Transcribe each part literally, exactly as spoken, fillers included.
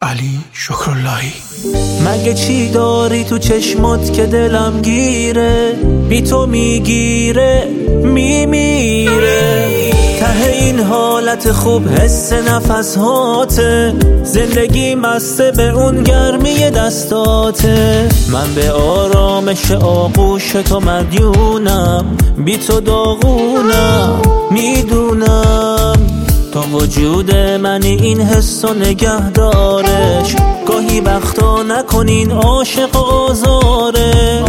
علی شکراللهی. مگه چی داری تو چشمات که دلم گیره، بی تو میگیره میمیره. ته این حالت خوب حس نفس هاته، زندگی مسته به اون گرمی دستاته. من به آرامش آغوش تو مدیونم، بی تو داغونم میدونم. تا وجود منی این حس و نگه دارش، گاهی وقتا نکنین عاشق آزارش.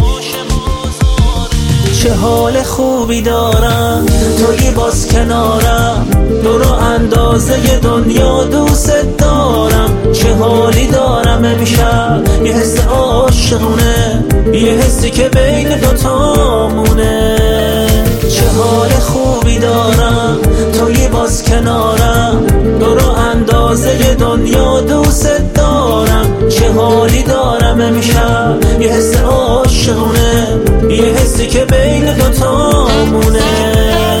چه حال خوبی دارم توی باز کنارم، دور و اندازه دنیا دوست دارم. چه حالی دارم امشب، یه حس عاشقونه، یه حسی که بین دوتامونه. چه حال خوبی دارم توی باز کنارم، دور و اندازه دنیا دوست دارم. چه حالی دارم امشب، یه حس عاشقونه، یه حسی که بین دوتامونه.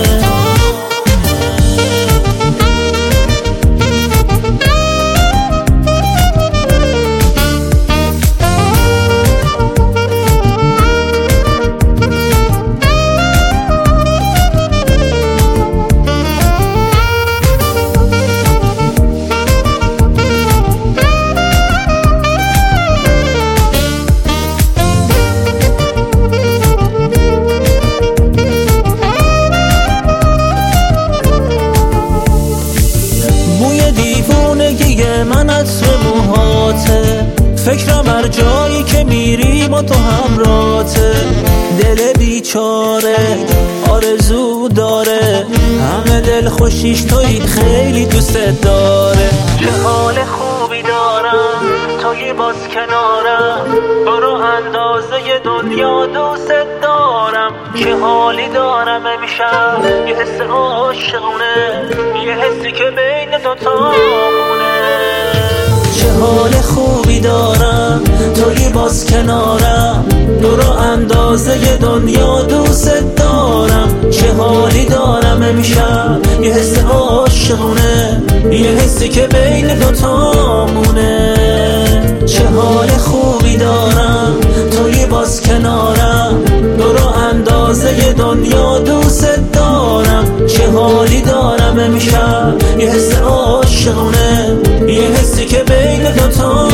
من عطر موهاته، فکرم هر جایی که میری با تو همراته. دل بیچاره آرزو داره، همه دل خوشیش توی خیلی دوست داره. چه حال خوبی دارم توی باز کنارم، برو اندازه دنیا دوست دارم. چه حالی دارم امشب، یه حس عاشقونه، یه حسی که بین دوتامونه. چه حال خوبی دارم توی باز کنارم، دور و اندازه دنیا دوست دارم. چه حالی دارم امشب، یه حس عاشقونه، یه حسی که بین دوتامونه. چه حال خوبی دارم توی باز کنارم، دور و اندازه دنیا دوست دارم. چه حالی دارم امشب، یه حس عاشقونه، یه حسی که بین دوتا